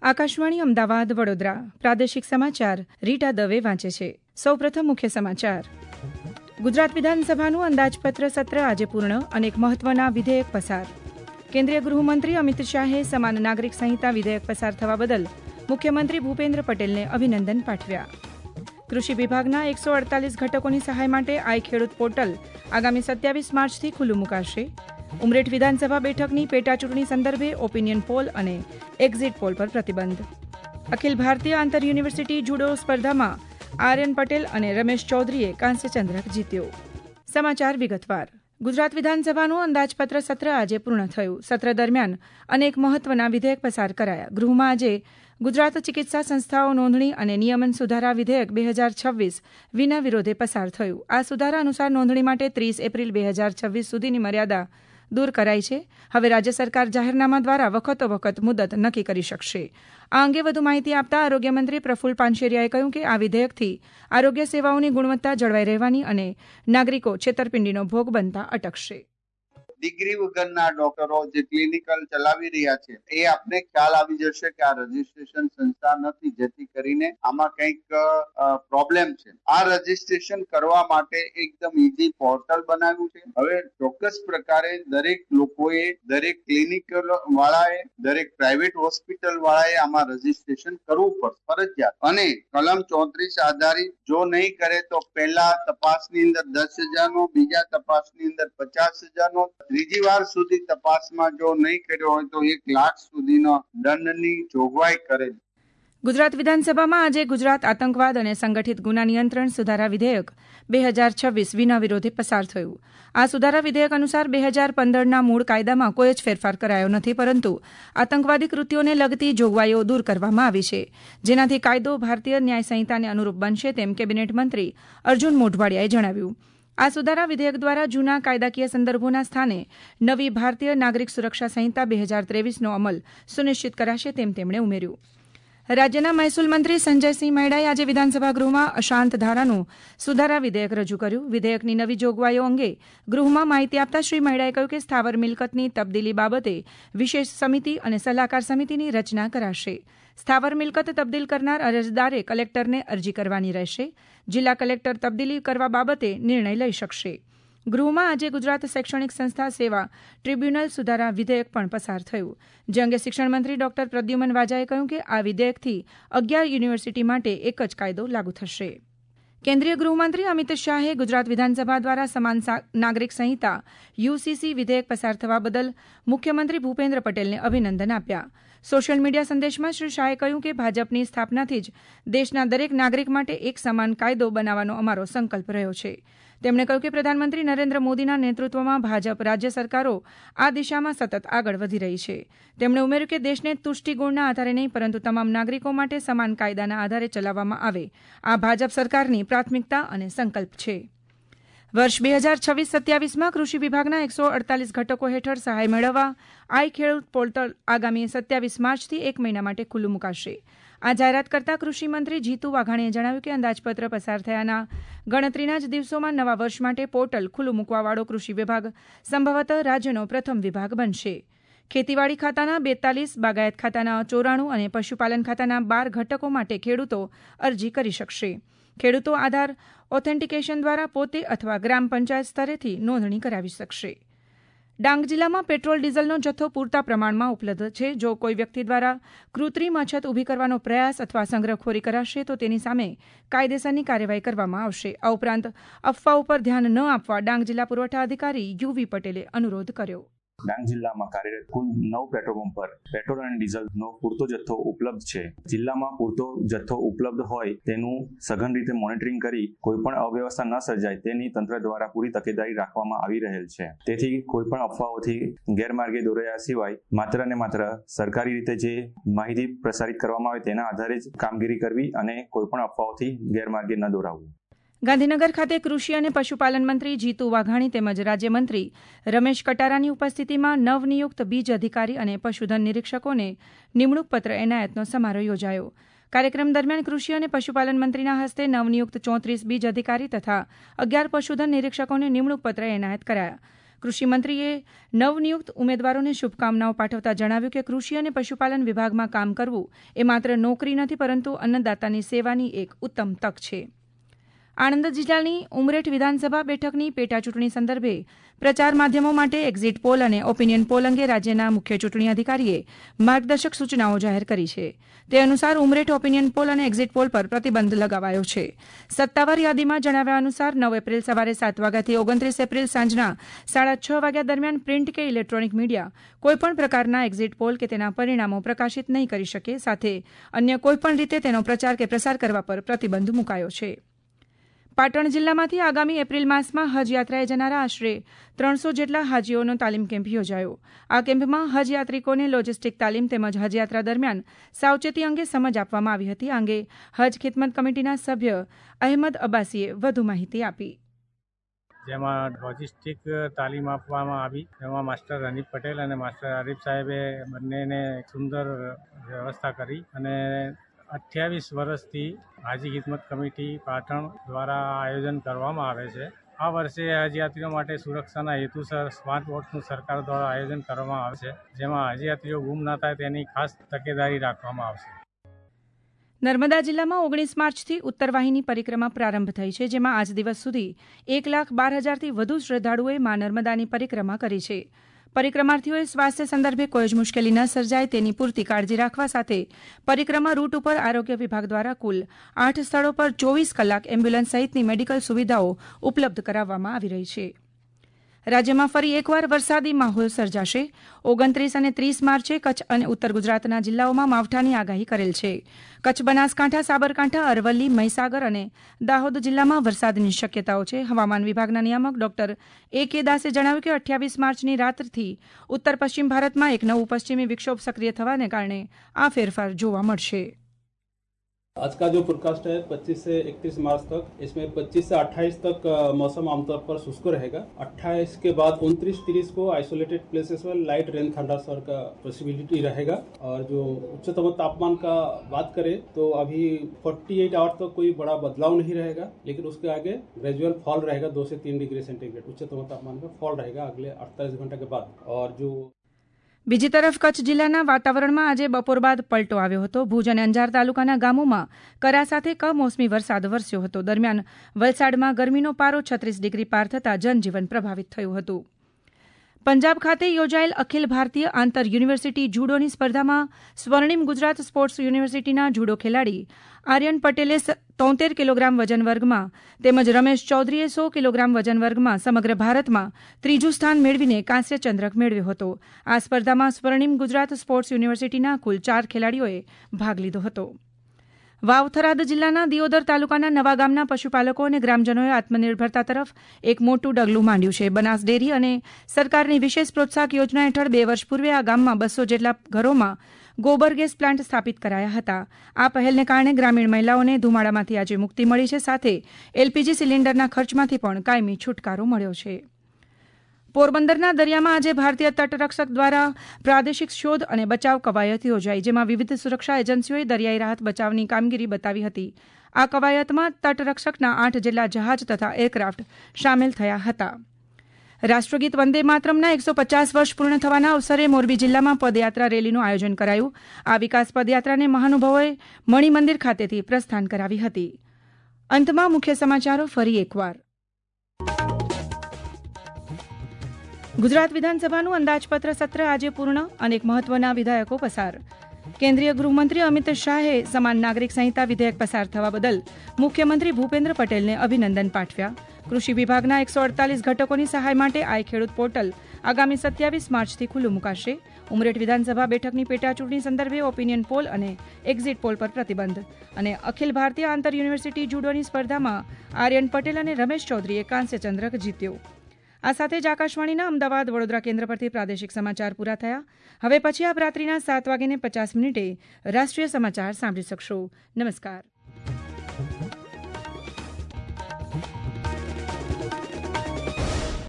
આકાશવાણી અમદાવાદ વડોદરા પ્રાદેશિક સમાચાર રીટા દવે વાંચે છે. સૌપ્રથમ મુખ્ય સમાચાર. ગુજરાત વિધાનસભાનું અંદાજપત્ર સત્ર આજે પૂર્ણ, અનેક મહત્વના વિધેયક પસાર. કેન્દ્રીય ગૃહમંત્રી અમિત શાહે સમાન નાગરિક સંહિતા વિધેયક પસાર થવા બદલ મુખ્યમંત્રી ભૂપેન્દ્ર પટેલને અભિનંદન પાઠવ્યા. કૃષિ વિભાગના 148 ઘટકોની સહાય માટે આઈ ખેડૂત પોર્ટલ આગામી 27 માર્ચથી ખુલ્લું મુકાશે. ઉમરેઠ વિધાનસભા બેઠકની પેટાચૂંટણી સંદર્ભે ઓપિનિયન પોલ અને એક્ઝિટ પોલ પર પ્રતિબંધ. અખિલ ભારતીય આંતર યુનિવર્સિટી જુડો સ્પર્ધામાં આર્યન પટેલ અને રમેશ ચૌધરીએ કાંસ્ય ચંદ્રક જીત્યો. સમાચાર વિગતવાર. ગુજરાત વિધાનસભાનું અંદાજપત્ર સત્ર આજે પૂર્ણ થયું. સત્ર દરમિયાન અનેક મહત્વના વિધેયક પસાર કરાયા. ગૃહમાં આજે ગુજરાત ચિકિત્સા સંસ્થાઓ નોંધણી અને નિયમન સુધારા વિધેયક 2026 વિના વિરોધે પસાર થયું. આ સુધારા અનુસાર નોંધણી માટે 30 એપ્રિલ 2026 સુધીની મર્યાદા દૂર કરાઈ છે. હવે રાજ્ય સરકાર જાહેરનામા દ્વારા વખતોવખત મુદત નક્કી કરી શકશે. આ અંગે વધુ માહિતી આપતા આરોગ્યમંત્રી પ્રફુલ પાનશેરિયાએ કહ્યું કે આ વિધેયકથી આરોગ્ય સેવાઓની ગુણવત્તા જળવાઈ રહેવાની અને નાગરિકો છેતરપિંડીનો ભોગ બનતા અટકશે. ડિગ્રી વગરના ડોક્ટરો જે ક્લિનિકલ ચલાવી રહ્યા છે એ આપને ખ્યાલ આવી જશે કે આ રજીસ્ટ્રેશન સંસ્થા નથી, જેથી કરીને આમાં કંઈક પ્રોબ્લેમ છે. આ રજીસ્ટ્રેશન કરવા માટે એકદમ ઈઝી પોર્ટલ બનાવ્યું છે. હવે ચોક્કસ પ્રકારે દરેક લોકોએ, દરેક ક્લિનિકલ વાળાએ, દરેક પ્રાઇવેટ હોસ્પિટલ વાળાએ આમાં રજીસ્ટ્રેશન કરવું પડશે ફરજિયાત. અને કલમ 34 આધારિત જો નહીં કરે તો પહેલા તપાસની અંદર 10,000નો, બીજા તપાસની અંદર 50,000નો, ત્રીજી વાર સુધી તપાસમાં જો નહીં કર્યો હોય તો 1 લાખ સુધીનો દંડની જોગવાઈ કરેલ. ગુજરાત વિધાનસભામાં આજે ગુજરાત આતંકવાદ અને સંગઠિત ગુના નિયંત્રણ સુધારા વિધેયક 2026 વિના વિરોધે પસાર થયું. આ સુધારા વિધેયક અનુસાર 2015ના મૂળ કાયદામાં કોઈ જ ફેરફાર કરાયો નથી, પરંતુ આતંકવાદી કૃત્યોને લગતી જોગવાઈઓ દૂર કરવામાં આવી છે, જેનાથી કાયદો ભારતીય ન્યાય સંહિતાને અનુરૂપ બનશે, તેમ કેબિનેટ મંત્રી અર્જુન મોઢવાડિયાએ જણાવ્યું. આ સુધારા વિધેયક દ્વારા જૂના કાયદાકીય સંદર્ભોના સ્થાને નવી ભારતીય નાગરિક સુરક્ષા સંહિતા 2023નો અમલ સુનિશ્ચિત કરાશે, તેમ તેમણે ઉમેર્યું. રાજ્યના મહેસૂલ મંત્રી સંજયસિંહ મૈડાએ આજે વિધાનસભા ગૃહમાં અશાંત ધારાનું સુધારા વિધેયક રજૂ કર્યું. વિધેયકની નવી જોગવાઈઓ અંગે ગૃહમાં માહિતી આપતા શ્રી મૈડાએ કહ્યું કે સ્થાવર મિલકતની તબદીલી બાબતે વિશેષ સમિતિ અને સલાહકાર સમિતિની રચના કરાશે. સ્થાવર મિલકત તબદીલ કરનાર અરજદારે કલેક્ટરને અરજી કરવાની રહેશે. જિલ્લા કલેક્ટર તબદીલી કરવા બાબતે નિર્ણય લઈ શકશે. ગૃહમાં આજે ગુજરાત શૈક્ષણિક સંસ્થા સેવા ટ્રિબ્યુનલ સુધારા વિધેયક પણ પસાર થયું, જે અંગે શિક્ષણ મંત્રી ડોક્ટર પ્રદ્યુમન વાજાએ કહ્યું કે આ વિધેયકથી 11 યુનિવર્સિટી માટે એક જ કાયદો લાગુ થશે. કેન્દ્રીય ગૃહમંત્રી અમિત શાહે ગુજરાત વિધાનસભા દ્વારા સમાન નાગરિક સંહિતા યુસીસી વિધેયક પસાર થવા બદલ મુખ્યમંત્રી ભૂપેન્દ્ર પટેલને અભિનંદન આપ્યા. સોશિયલ મીડિયા સંદેશમાં શ્રી શાહે કહ્યું કે ભાજપની સ્થાપનાથી જ દેશના દરેક નાગરિક માટે એક સમાન કાયદો બનાવવાનો અમારો સંકલ્પ રહ્યો છે. તેમણે કહ્યું કે પ્રધાનમંત્રી નરેન્દ્ર મોદીના નેતૃત્વમાં ભાજપ રાજ્ય સરકારો આ દિશામાં સતત આગળ વધી રહી છે. તેમણે ઉમેર્યું કે દેશને તુષ્ટિગુણના આધારે નહીં, પરંતુ તમામ નાગરિકો માટે સમાન કાયદાના આધારે ચલાવવામાં આવે, આ ભાજપ સરકારની પ્રાથમિકતા અને સંકલ્પ છે. વર્ષ 2026-27માં કૃષિ વિભાગના 148 ઘટકો હેઠળ સહાય મેળવવા આઈ ખેડૂત પોર્ટલ આગામી 27 માર્ચથી 1 મહિના માટે ખુલ્લું મુકાશે. આ જાહેરાત કરતા કૃષિમંત્રી જીતુ વાઘાણીએ જણાવ્યું કે અંદાજપત્ર પસાર થયાના ગણતરીના જ દિવસોમાં નવા વર્ષ માટે પોર્ટલ ખુલ્લું મૂકવાવાળો કૃષિ વિભાગ સંભવતઃ રાજ્યનો પ્રથમ વિભાગ બનશે. ખેતીવાડી ખાતાના 42, બાગાયત ખાતાના 94 અને પશુપાલન ખાતાના 12 ઘટકો માટે ખેડૂતો અરજી કરી શકશે. ખેડૂતો આધાર ઓથેન્ટિકેશન દ્વારા પોતે અથવા ગ્રામ પંચાયત સ્તરેથી નોંધણી કરાવી શકશે. ડાંગ જિલ્લામાં પેટ્રોલ ડીઝલનો જથ્થો પૂરતા પ્રમાણમાં ઉપલબ્ધ છે. જો કોઈ વ્યક્તિ દ્વારા કૃત્રિમ અછત ઊભી કરવાનો પ્રયાસ અથવા સંગ્રહખોરી કરાશે તો તેની સામે કાયદેસરની કાર્યવાહી કરવામાં આવશે. આ ઉપરાંત અફવા ઉપર ધ્યાન ન આપવા ડાંગ જિલ્લા પુરવઠા અધિકારી યુવી પટેલે અનુરોધ કર્યો. ડાંગ જિલ્લામાં કાર્યરત કુલ 9 પેટ્રોલ પંપ પર પેટ્રોલ અને ડીઝલનો પૂરતો જથ્થો ઉપલબ્ધ છે. જિલ્લામાં પૂરતો જથ્થો ઉપલબ્ધ હોય તેનું સઘન રીતે મોનિટરિંગ કરી કોઈપણ અવ્યવસ્થા ન સર્જાય તેની તંત્ર દ્વારા પૂરી તકેદારી રાખવામાં આવી રહેલ છે. તેથી કોઈપણ અફવાઓથી ગેરમાર્ગે દોરાયા સિવાય માત્ર ને માત્ર સરકારી રીતે જે માહિતી પ્રસારિત કરવામાં આવે તેના આધારે જ કામગીરી કરવી અને કોઈપણ અફવાઓથી ગેરમાર્ગે ન દોરાવવું. ગાંધીનગર ખાતે કૃષિ અને પશુપાલન મંત્રી જીતુ વાઘાણી તેમજ રાજ્યમંત્રી રમેશ કટારાની ઉપસ્થિતિમાં નવનિયુક્ત બીજ અધિકારી અને પશુધન નિરીક્ષકોને નિમણૂક પત્ર એનાયતનો સમારોહ યોજાયો. કાર્યક્રમ દરમિયાન કૃષિ અને પશુપાલન મંત્રીના હસ્તે નવનિયુક્ત 34 બીજ અધિકારી તથા 11 પશુધન નિરીક્ષકોને નિમણૂક પત્ર એનાયત કરાયા. કૃષિમંત્રીએ નવનિયુક્ત ઉમેદવારોને શુભકામનાઓ પાઠવતા જણાવ્યું કે કૃષિ અને પશુપાલન વિભાગમાં કામ કરવું એ માત્ર નોકરી નથી, પરંતુ અન્નદાતાની સેવાની એક ઉત્તમ તક છે. આણંદ જિલ્લાની ઉમરેઠ વિધાનસભા બેઠકની પેટાચૂંટણી સંદર્ભે પ્રચાર માધ્યમો માટે એક્ઝિટ પોલ અને ઓપિનિયન પોલ અંગે રાજ્યના મુખ્ય ચૂંટણી અધિકારીએ માર્ગદર્શક સૂચનાઓ જાહેર કરી છે. તે અનુસાર ઉમરેઠ ઓપિનિયન પોલ અને એક્ઝિટ પોલ પર પ્રતિબંધ લગાવાયો છે. સત્તાવાર યાદીમાં જણાવ્યા અનુસાર 9 એપ્રિલ સવારે 7 વાગ્યાથી 29 એપ્રિલ સાંજના 6:30 વાગ્યા દરમિયાન પ્રિન્ટ કે ઇલેક્ટ્રોનિક મીડિયા કોઈપણ પ્રકારના એક્ઝિટ પોલ કે તેના પરિણામો પ્રકાશિત નહીં કરી શકે. સાથે અન્ય કોઈપણ રીતે તેનો પ્રચાર કે પ્રસાર કરવા પર પ્રતિબંધ મુકાયો છે. પાટણ જિલ્લામાંથી આગામી એપ્રિલ માસમાં હજ યાત્રાએ જનારા આશરે 300 જેટલા હાજીઓનો તાલીમ કેમ્પ યોજાયો. આ કેમ્પમાં હજ યાત્રિકોને લોજિસ્ટિક તાલીમ તેમજ હજયાત્રા દરમિયાન સાવચેતી અંગે સમજ આપવામાં આવી હતી. આ અંગે હજ ખિદમત કમિટીના સભ્ય અહેમદ અબ્બાસીએ વધુ માહિતી આપી. જેમાં લોજિસ્ટિક તાલીમ આપવામાં આવી, જેમાં માસ્ટર હનીફ પટેલ અને માસ્ટર આરિફ સાહેબે બંનેને સુંદર વ્યવસ્થા કરી અને 28 વર્ષથી હાજી ખિદમત કમિટી પાટણ દ્વારા આયોજન કરવામાં આવે છે. આ વર્ષે હજયાત્રીઓ માટે સુરક્ષાના હેતુસર સ્માર્ટ વોચનું સરકાર દ્વારા આયોજન કરવામાં આવે છે, જેમાં હજયાત્રીઓ ગુમ ન થાય તેની ખાસ તકેદારી રાખવામાં આવશે. નર્મદા જિલ્લામાં 19 માર્ચથી ઉત્તરવાહિની પરિક્રમા પ્રારંભ થઈ છે, જેમાં આજ દિવસ સુધી 1,12,000થી વધુ શ્રદ્ધાળુઓએ મા નર્મદાની પરિક્રમા કરી છે. પરિક્રમાર્થીઓએ સ્વાસ્થ્ય સંદર્ભે કોઈ જ મુશ્કેલી ન સર્જાય તેની પૂરતી કાળજી રાખવા સાથે પરિક્રમા રૂટ ઉપર આરોગ્ય વિભાગ દ્વારા કુલ 8 સ્થળો પર 24 કલાક એમ્બ્યુલન્સ સહિતની મેડિકલ સુવિધાઓ ઉપલબ્ધ કરાવવામાં આવી રહી છે. રાજ્યમાં ફરી એકવાર વરસાદી માહોલ સર્જાશે. 29 અને 30 માર્ચે કચ્છ અને ઉત્તર ગુજરાતના જિલ્લાઓમાં માવઠાની આગાહી કરેલ છે. કચ્છ, બનાસકાંઠા, સાબરકાંઠા, અરવલ્લી, મહીસાગર અને દાહોદ જિલ્લામાં વરસાદની શક્યતાઓ છે. હવામાન વિભાગના નિયામક ડોક્ટર A.K. દાસે જણાવ્યું કે 28 માર્ચની રાત્રથી ઉત્તર પશ્ચિમ ભારતમાં એક નવું પશ્ચિમી વિક્ષોભ સક્રિય થવાને કારણે આ ફેરફાર જોવા મળશે. आज का जो फोरकास्ट है 25 से 31 मार्च तक, इसमें 25 से 28 तक मौसम आमतौर पर शुष्क रहेगा. 28 के बाद 29-30 को आइसोलेटेड प्लेसेस पर लाइट रेन थंडरस्टॉर्म का पॉसिबिलिटी रहेगा. और जो उच्चतम तापमान का बात करें तो अभी 48 आवर तक कोई बड़ा बदलाव नहीं रहेगा, लेकिन उसके आगे ग्रेजुअल फॉल रहेगा 2 से 3 डिग्री सेंटीग्रेड उच्चतम तापमान में फॉल रहेगा अगले 48 घंटे के बाद. और जो બીજી તરફ કચ્છ જિલ્લાના વાતાવરણમાં આજે બપોર બાદ પલટો આવ્યો હતો. ભુજ અને અંજાર તાલુકાના ગામોમાં કરા સાથે કમોસમી વરસાદ વરસ્યો હતો. દરમિયાન વલસાડમાં ગરમીનો પારો 36 ડિગ્રી પાર થતાં જનજીવન પ્રભાવિત થયું હતું. પંજાબ ખાતે યોજાયેલ અખિલ ભારતીય આંતર યુનિવર્સિટી જુડોની સ્પર્ધામાં સ્વર્ણિમ ગુજરાત સ્પોર્ટ્સ યુનિવર્સિટીના જુડો ખેલાડી આર્યન પટેલે 73 કિલોગ્રામ વજન વર્ગમાં તેમજ રમેશ ચૌધરીએ 100 કિલોગ્રામ વજન વર્ગમાં સમગ્ર ભારતમાં ત્રીજું સ્થાન મેળવીને કાંસ્ય ચંદ્રક મેળવ્યો હતો. આ સ્પર્ધામાં સ્વર્ણિમ ગુજરાત સ્પોર્ટ્સ યુનિવર્સિટીના કુલ 4 ખેલાડીઓએ ભાગ લીધો હતો. વાવ થરાદ જિલ્લાના દિયોદર તાલુકાના નવા ગામના પશુપાલકો અને ગ્રામજનોએ આત્મનિર્ભરતા તરફ એક મોટું ડગલું માંડ્યું છે. બનાસ ડેરી અને સરકારની વિશેષ પ્રોત્સાહક યોજના હેઠળ 2 વર્ષ પૂર્વે આ ગામમાં 200 જેટલા ઘરોમાં ગોબર ગેસ પ્લાન્ટ સ્થાપિત કરાયા હતા. આ પહેલને કારણે ગ્રામીણ મહિલાઓને ધુમાડામાંથી આજે મુક્તિ મળી છે. સાથે એલપીજી સિલિન્ડરના ખર્ચમાંથી પણ કાયમી છુટકારો મળ્યો છે. પોરબંદરના દરિયામાં આજે ભારતીય તટરક્ષક દ્વારા પ્રાદેશિક શોધ અને બચાવ કવાયત યોજાઈ, જેમાં વિવિધ સુરક્ષા એજન્સીઓએ દરિયાઈ રાહત બચાવની કામગીરી બતાવી હતી. આ કવાયતમાં તટરક્ષકના 8 જેટલા જહાજ તથા એરક્રાફ્ટ સામેલ થયા હતા. રાષ્ટ્રગીત વંદે માતરમના 150 વર્ષ પૂર્ણ થવાના અવસરે મોરબી જિલ્લામાં પદયાત્રા રેલીનું આયોજન કરાયું. આ વિકાસ પદયાત્રાને મહાનુભાવોએ મણિ મંદિર ખાતેથી પ્રસ્થાન કરાવી હતી. અંતમાં મુખ્ય સમાચારો ફરી એકવાર. ગુજરાત વિધાનસભાનું અંદાજપત્ર સત્ર આજે પૂર્ણ, અનેક મહત્વના વિધેયકો પસાર. કેન્દ્રીય ગૃહમંત્રી અમિત શાહે સમાન નાગરિક સંહિતા વિધેયક પસાર થવા બદલ મુખ્યમંત્રી ભૂપેન્દ્ર પટેલને અભિનંદન પાઠવ્યા. કૃષિ વિભાગના 148 ઘટકોની સહાય માટે આઈ ખેડૂત પોર્ટલ આગામી 27 માર્ચથી ખુલ્લું મુકાશે. ઉમરેઠ વિધાનસભા બેઠકની પેટાચૂંટણી સંદર્ભે ઓપિનિયન પોલ અને એક્ઝિટ પોલ પર પ્રતિબંધ. અને અખિલ ભારતીય આંતર યુનિવર્સિટી જુડોની સ્પર્ધામાં આર્યન પટેલ અને રમેશ ચૌધરીએ કાંસ્ય ચંદ્રક જીત્યો. આ સાથે જ આકાશવાણીના અમદાવાદ વડોદરા કેન્દ્ર પરથી પ્રાદેશિક સમાચાર પૂરા થયા. હવે પછી આપ રાત્રિના 7:50 રાષ્ટ્રીય સમાચાર સાંભળી શકશો. નમસ્કાર.